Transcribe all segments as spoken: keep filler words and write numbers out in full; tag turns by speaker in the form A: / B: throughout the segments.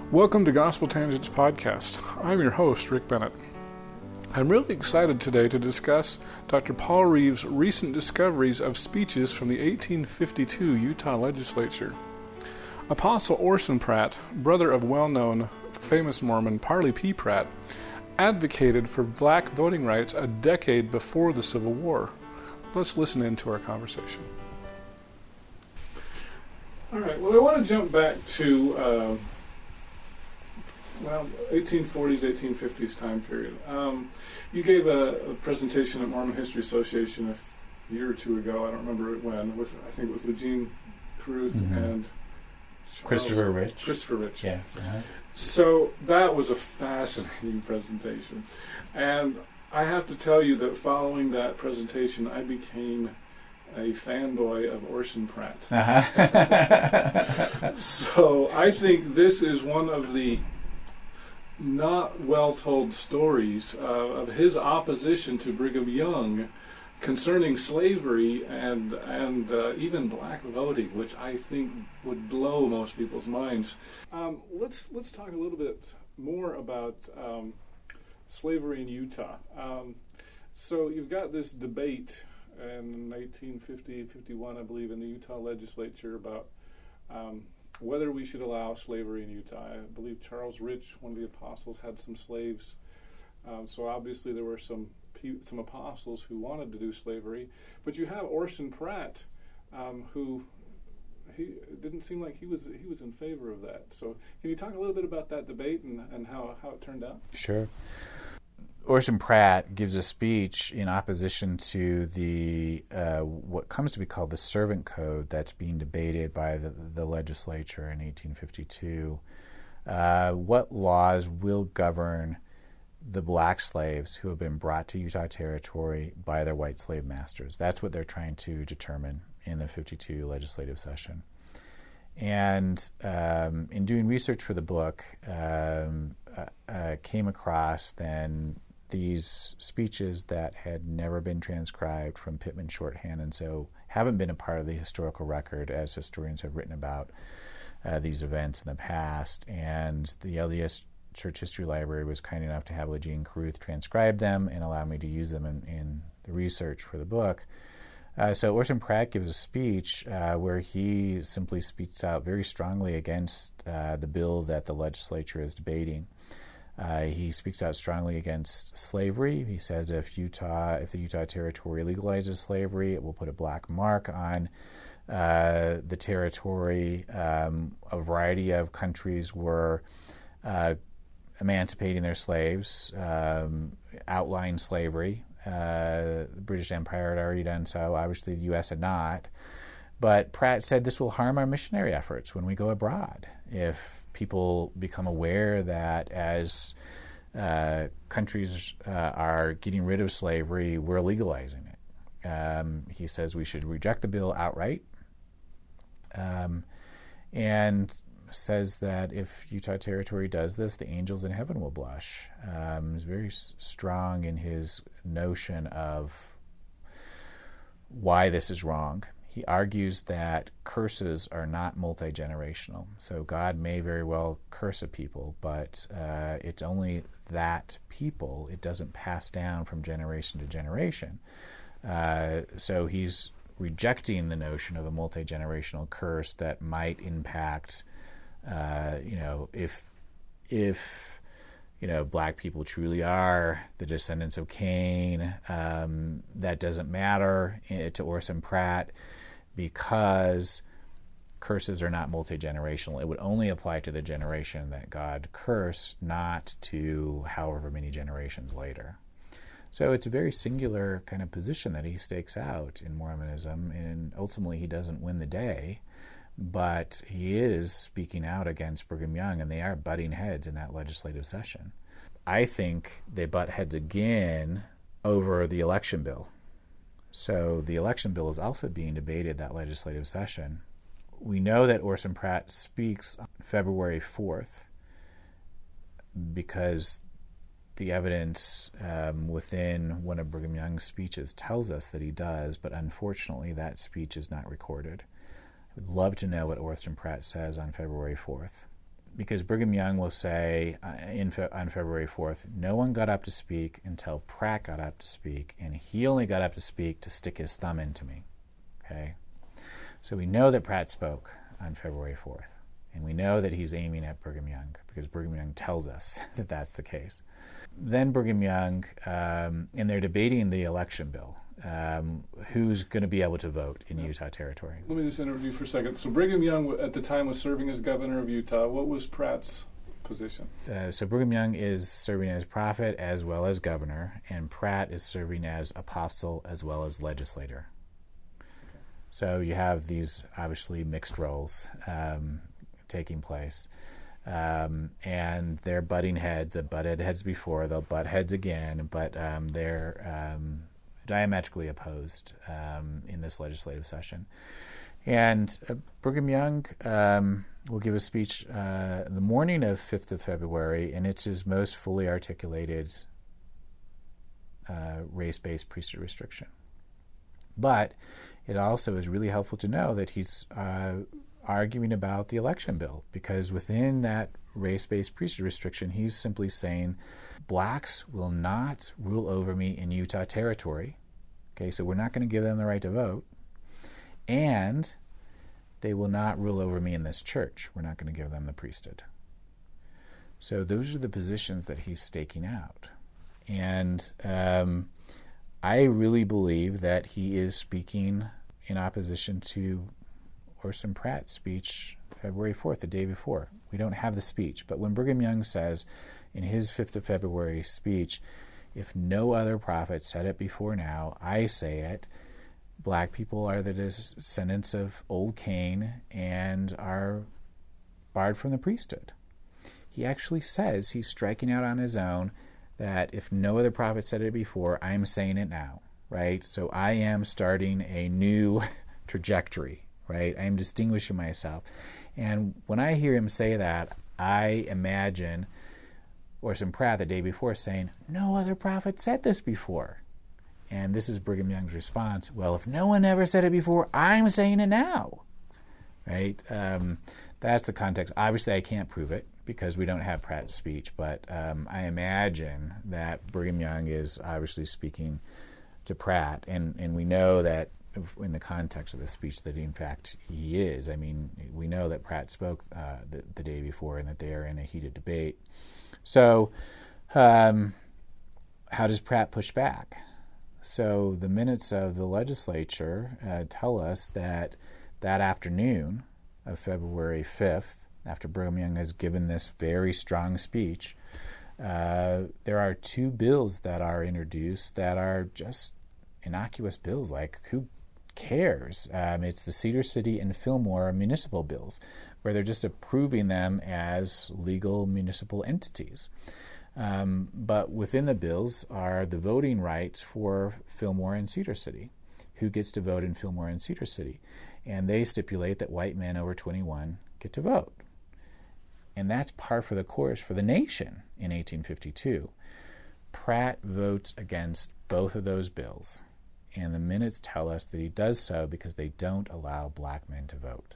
A: Welcome to Gospel Tangents Podcast. I'm your host, Rick Bennett. I'm really excited today to discuss Doctor Paul Reeves' recent discoveries of speeches from the eighteen fifty-two Utah legislature. Apostle Orson Pratt, brother of well-known famous Mormon Parley P. Pratt, advocated for black voting rights a decade before the Civil War. Let's listen in to our conversation. All right, well, I want to jump back to... Uh, Well, eighteen forties, eighteen fifties time period. Um, you gave a, a presentation at Mormon History Association a f- year or two ago. I don't remember when. With I think with Eugene Carruth mm-hmm. and Charles,
B: Christopher Rich.
A: Christopher Rich.
B: Yeah. Uh-huh.
A: So that was a fascinating presentation, and I have to tell you that following that presentation, I became a fanboy of Orson Pratt.
B: Uh-huh.
A: So I think this is one of the not well-told stories uh, of his opposition to Brigham Young concerning slavery and and uh, even black voting, which I think would blow most people's minds. Um, let's let's talk a little bit more about um, slavery in Utah. Um, so you've got this debate in eighteen fifty, fifty-one, I believe, in the Utah legislature about um, whether we should allow slavery in Utah. I believe Charles Rich, one of the apostles, had some slaves. Um, so obviously there were some some apostles who wanted to do slavery. But you have Orson Pratt, um, who he it didn't seem like he was he was in favor of that. So can you talk a little bit about that debate and, and how, how it turned out?
B: Sure. Orson Pratt gives a speech in opposition to the uh, what comes to be called the Servant Code that's being debated by the, the legislature in eighteen fifty-two. Uh, what laws will govern the black slaves who have been brought to Utah Territory by their white slave masters? That's what they're trying to determine in the fifty-two legislative session. And um, in doing research for the book, um, uh, uh, came across then these speeches that had never been transcribed from Pittman shorthand and so haven't been a part of the historical record as historians have written about uh, these events in the past. And the L D S Church History Library was kind enough to have Eugene Carruth transcribe them and allow me to use them in, in the research for the book. Uh, so Orson Pratt gives a speech uh, where he simply speaks out very strongly against uh, the bill that the legislature is debating. Uh, he speaks out strongly against slavery. He says if Utah, if the Utah Territory legalizes slavery, it will put a black mark on uh, the territory. Um, a variety of countries were uh, emancipating their slaves, um, outlawing slavery. Uh, the British Empire had already done so. Obviously, the U S had not. But Pratt said this will harm our missionary efforts when we go abroad if people become aware that as uh, countries uh, are getting rid of slavery, we're legalizing it. Um, he says we should reject the bill outright, um, and says that if Utah Territory does this, the angels in heaven will blush. Um, he's very s- strong in his notion of why this is wrong. He argues that curses are not multi-generational. So God may very well curse a people, but uh, it's only that people. It doesn't pass down from generation to generation. Uh, so he's rejecting the notion of a multi-generational curse that might impact, uh, you know, if if you know black people truly are the descendants of Cain. Um, that doesn't matter to Orson Pratt, because curses are not multi-generational. It would only apply to the generation that God cursed, not to however many generations later. So it's a very singular kind of position that he stakes out in Mormonism, and ultimately he doesn't win the day, but he is speaking out against Brigham Young, and they are butting heads in that legislative session. I think they butt heads again over the election bill. So the election bill is also being debated that legislative session. We know that Orson Pratt speaks on February fourth because the evidence um, within one of Brigham Young's speeches tells us that he does, but unfortunately that speech is not recorded. I would love to know what Orson Pratt says on February fourth. because Brigham Young will say uh, in fe- on February fourth, no one got up to speak until Pratt got up to speak, and he only got up to speak to stick his thumb into me. Okay, so we know that Pratt spoke on February fourth, and we know that he's aiming at Brigham Young because Brigham Young tells us that that's the case. Then Brigham Young, um, and they're debating the election bill. Um, who's going to be able to vote in yeah. Utah Territory?
A: Let me just interrupt you for a second. So Brigham Young, at the time, was serving as governor of Utah. What was Pratt's position?
B: Uh, so Brigham Young is serving as prophet as well as governor, and Pratt is serving as apostle as well as legislator. Okay. So you have these obviously mixed roles um, taking place. Um, and they're butting heads. They butted heads before. They'll butt heads again, but um, they're um, diametrically opposed um, in this legislative session. And uh, Brigham Young um, will give a speech uh, the morning of fifth of February, and it's his most fully articulated uh, race-based priesthood restriction. But it also is really helpful to know that he's uh, arguing about the election bill, because within that race-based priesthood restriction, he's simply saying blacks will not rule over me in Utah Territory. Okay, so we're not going to give them the right to vote, and they will not rule over me in this church. We're not going to give them the priesthood. So those are the positions that he's staking out. And um, I really believe that he is speaking in opposition to Orson Pratt's speech February fourth, the day before. We don't have the speech, but when Brigham Young says in his fifth of February speech, if no other prophet said it before now, I say it, black people are the descendants of old Cain and are barred from the priesthood. He actually says he's striking out on his own that if no other prophet said it before, I'm saying it now, right? So I am starting a new trajectory. Right? I am distinguishing myself. And when I hear him say that, I imagine Orson Pratt the day before saying, no other prophet said this before. And this is Brigham Young's response, well, if no one ever said it before, I'm saying it now. Right? Um, that's the context. Obviously, I can't prove it because we don't have Pratt's speech, but um, I imagine that Brigham Young is obviously speaking to Pratt, and, and we know that in the context of the speech that in fact he is. I mean, we know that Pratt spoke uh, the, the day before and that they are in a heated debate. So um, how does Pratt push back? So the minutes of the legislature uh, tell us that that afternoon of February fifth, after Brigham Young has given this very strong speech, uh, there are two bills that are introduced that are just innocuous bills, like who cares? Um, it's the Cedar City and Fillmore municipal bills, where they're just approving them as legal municipal entities. Um, but within the bills are the voting rights for Fillmore and Cedar City. Who gets to vote in Fillmore and Cedar City? And they stipulate that white men over twenty-one get to vote. And that's par for the course for the nation in eighteen fifty-two. Pratt votes against both of those bills. And the minutes tell us that he does so because they don't allow black men to vote.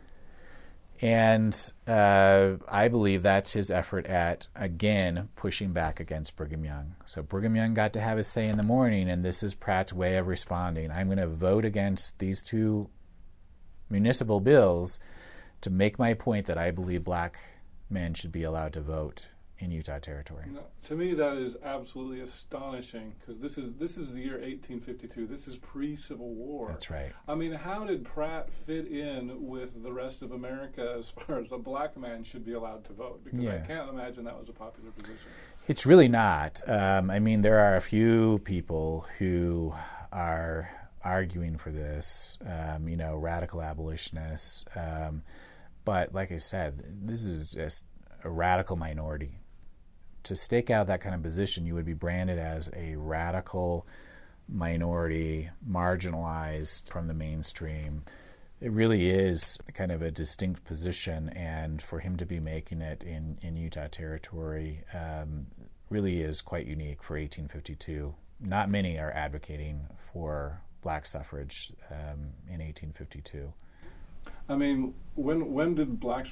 B: And uh, I believe that's his effort at, again, pushing back against Brigham Young. So Brigham Young got to have his say in the morning, and this is Pratt's way of responding. I'm going to vote against these two municipal bills to make my point that I believe black men should be allowed to vote in Utah Territory.
A: No, to me, that is absolutely astonishing, because this is this is the year eighteen fifty-two. This is pre-Civil War.
B: That's right.
A: I mean, how did Pratt fit in with the rest of America as far as a black man should be allowed to vote? Because yeah. I can't imagine that was a popular position.
B: It's really not. Um, I mean, there are a few people who are arguing for this, um, you know, radical abolitionists. Um, but like I said, this is just a radical minority. To stake out that kind of position, you would be branded as a radical minority, marginalized from the mainstream. It really is kind of a distinct position, and for him to be making it in, in Utah Territory um, really is quite unique for eighteen fifty-two. Not many are advocating for black suffrage um, in eighteen fifty-two.
A: I mean, when when did blacks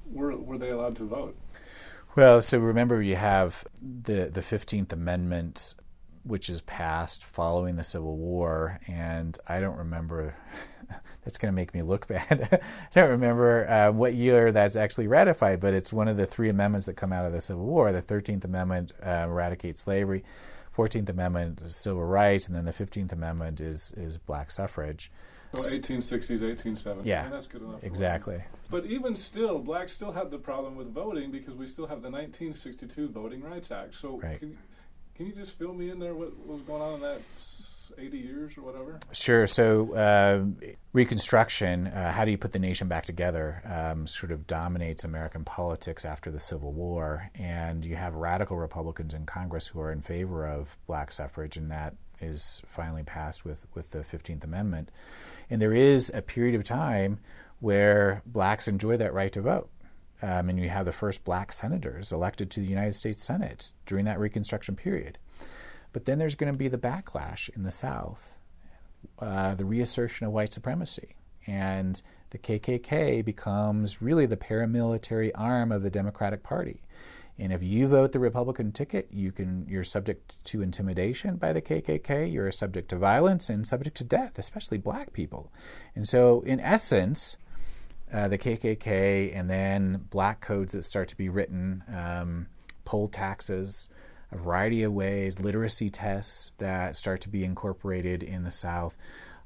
A: were were they allowed to vote?
B: Well, so remember you have the the fifteenth Amendment, which is passed following the Civil War, and I don't remember. That's going to make me look bad. I don't remember uh, what year that's actually ratified, but it's one of the three amendments that come out of the Civil War. The thirteenth Amendment uh, eradicates slavery, fourteenth Amendment is civil rights, and then the fifteenth Amendment is is black suffrage.
A: So eighteen sixties, eighteen seventies.
B: Yeah,
A: and that's good enough.
B: Exactly.
A: But even still, blacks still had the problem with voting because we still have the nineteen sixty-two Voting Rights Act. So
B: right.
A: can, can you just fill me in there what was going on in that eighty years or whatever?
B: Sure. So uh, Reconstruction, uh, how do you put the nation back together, um, sort of dominates American politics after the Civil War. And you have radical Republicans in Congress who are in favor of black suffrage, and that is finally passed with, with the fifteenth Amendment. And there is a period of time where blacks enjoy that right to vote. Um, and you have the first black senators elected to the United States Senate during that Reconstruction period. But then there's going to be the backlash in the South, uh, the reassertion of white supremacy. And the K K K becomes really the paramilitary arm of the Democratic Party. And if you vote the Republican ticket, you can, you're subject to intimidation by the K K K, you're subject to violence and subject to death, especially black people. And so, in essence, uh, the K K K and then black codes that start to be written, um, poll taxes, a variety of ways, literacy tests that start to be incorporated in the South,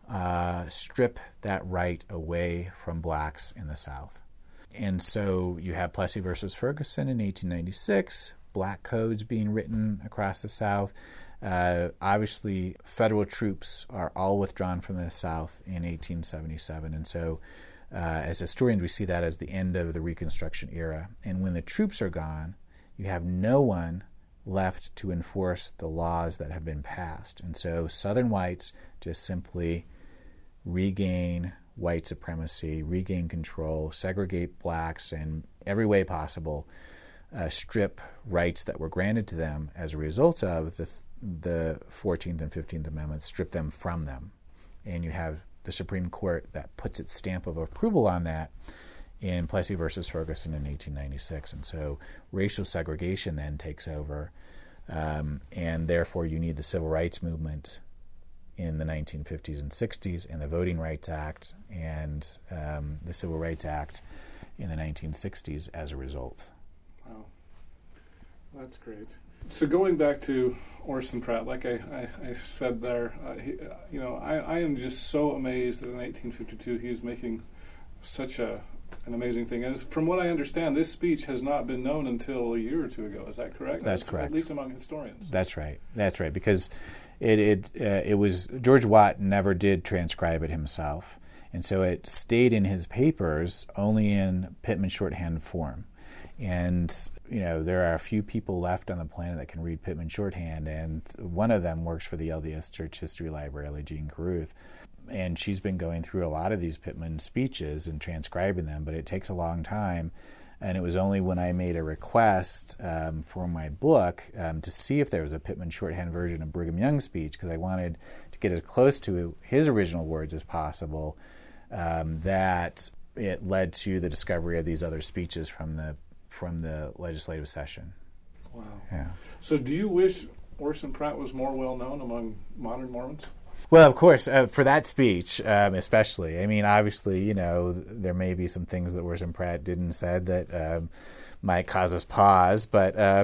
B: uh, strip that right away from blacks in the South. And so you have Plessy versus Ferguson in eighteen ninety-six, black codes being written across the South. Uh, obviously, federal troops are all withdrawn from the South in eighteen seventy-seven. And so uh, as historians, we see that as the end of the Reconstruction era. And when the troops are gone, you have no one left to enforce the laws that have been passed. And so Southern whites just simply regain white supremacy, regain control, segregate blacks in every way possible, uh, strip rights that were granted to them as a result of the, the fourteenth and fifteenth Amendments, strip them from them. And you have the Supreme Court that puts its stamp of approval on that in Plessy versus Ferguson in eighteen ninety-six. And so racial segregation then takes over, um, and therefore you need the Civil Rights Movement in the nineteen fifties and sixties, and the Voting Rights Act and um, the Civil Rights Act in the nineteen sixties as a result.
A: Wow. That's great. So going back to Orson Pratt, like I, I, I said there, uh, he, uh, you know, I, I am just so amazed that in eighteen fifty-two he's making such a an amazing thing. As from what I understand, this speech has not been known until a year or two ago. Is that correct?
B: That's,
A: That's
B: correct.
A: At least among historians.
B: That's right. That's right. Because it it uh, it was George Watt never did transcribe it himself, and so it stayed in his papers only in Pitman shorthand form. And you know there are a few people left on the planet that can read Pitman shorthand, and one of them works for the L D S Church History Library, Jean Carruth. And she's been going through a lot of these Pitman speeches and transcribing them, but it takes a long time. And it was only when I made a request um, for my book um, to see if there was a Pitman shorthand version of Brigham Young's speech, because I wanted to get as close to his original words as possible, um, that it led to the discovery of these other speeches from the from the legislative session.
A: Wow.
B: Yeah.
A: So do you wish Orson Pratt was more well known among modern Mormons?
B: Well, of course, uh, for that speech, um, especially. I mean, obviously, you know, there may be some things that Orson Pratt did and said that um, might cause us pause, but um,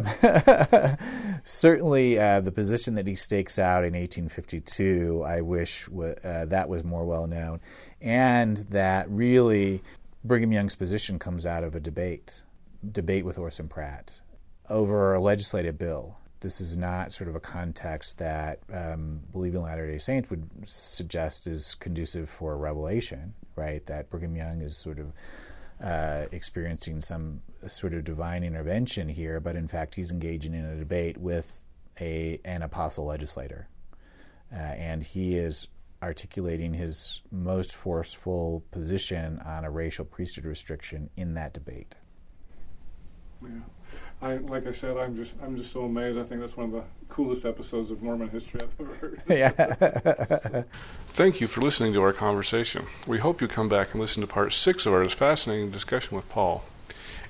B: certainly uh, the position that he stakes out in eighteen fifty-two, I wish w- uh, that was more well known, and that really Brigham Young's position comes out of a debate, debate with Orson Pratt over a legislative bill. This is not sort of a context that um, Believing Latter-day Saints would suggest is conducive for a revelation, right? That Brigham Young is sort of uh, experiencing some sort of divine intervention here, but in fact he's engaging in a debate with a an apostle legislator. Uh, and he is articulating his most forceful position on a racial priesthood restriction in that debate.
A: Yeah. I, like I said, I'm just I'm just so amazed. I think that's one of the coolest episodes of Mormon history I've ever heard.
B: Yeah.
A: Thank you for listening to our conversation. We hope you come back and listen to part six of our fascinating discussion with Paul.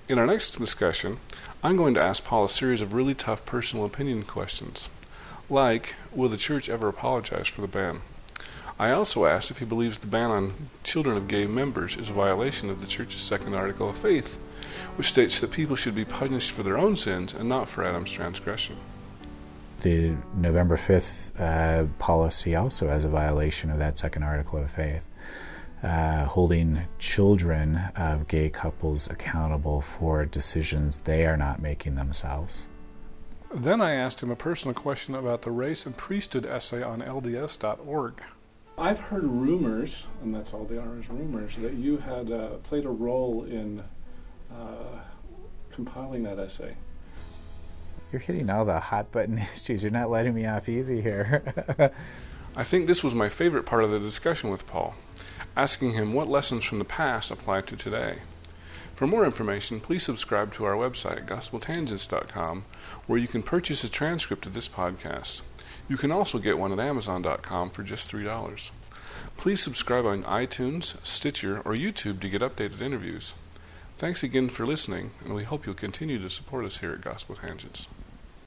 C: In our next discussion, I'm going to ask Paul a series of really tough personal opinion questions, like, will the church ever apologize for the ban? I also asked if he believes the ban on children of gay members is a violation of the church's second article of faith, which states that people should be punished for their own sins and not for Adam's transgression.
B: The November fifth uh, policy also has a violation of that second article of faith, uh, holding children of gay couples accountable for decisions they are not making themselves.
C: Then I asked him a personal question about the race and priesthood essay on L D S dot org.
A: I've heard rumors, and that's all they are is rumors, that you had uh, played a role in uh, compiling that essay.
B: You're hitting all the hot button issues. You're not letting me off easy here.
C: I think this was my favorite part of the discussion with Paul, asking him what lessons from the past apply to today. For more information, please subscribe to our website, gospel tangents dot com, where you can purchase a transcript of this podcast. You can also get one at amazon dot com for just three dollars. Please subscribe on iTunes, Stitcher, or YouTube to get updated interviews. Thanks again for listening, and we hope you'll continue to support us here at Gospel Tangents.